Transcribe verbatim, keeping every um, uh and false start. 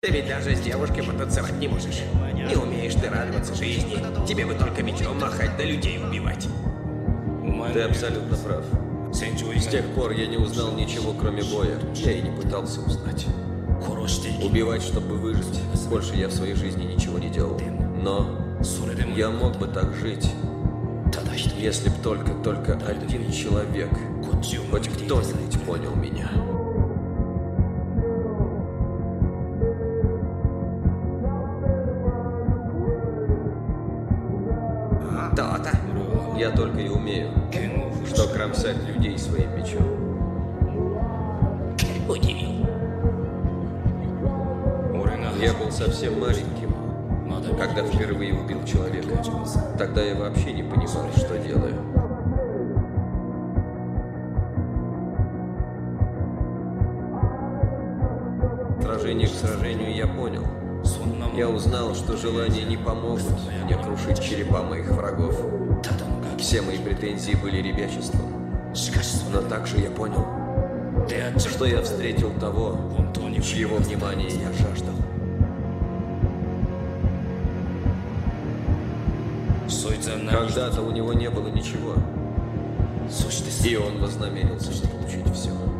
Ты ведь даже с девушкой потанцевать не можешь. Не умеешь ты радоваться жизни. Тебе бы только мечом махать, да людей убивать. Ты абсолютно прав. С тех пор я не узнал ничего, кроме боя. Я и не пытался узнать. Убивать, чтобы выжить. Больше я в своей жизни ничего не делал. Но я мог бы так жить, если б только, только один человек, хоть кто-нибудь понял меня. То-то. Я только и умею, что кромсать людей своим мечом. Удивил. Я был совсем маленьким, когда впервые убил человека. Тогда я вообще не понимал, что делаю. Сражение к сражению я понял. Я узнал, что желания не помогут мне крушить черепа моих врагов. Все мои претензии были ребячеством. Но также я понял, что я встретил того, чьего внимания я жаждал. Когда-то у него не было ничего, и он вознамерился заполучить все.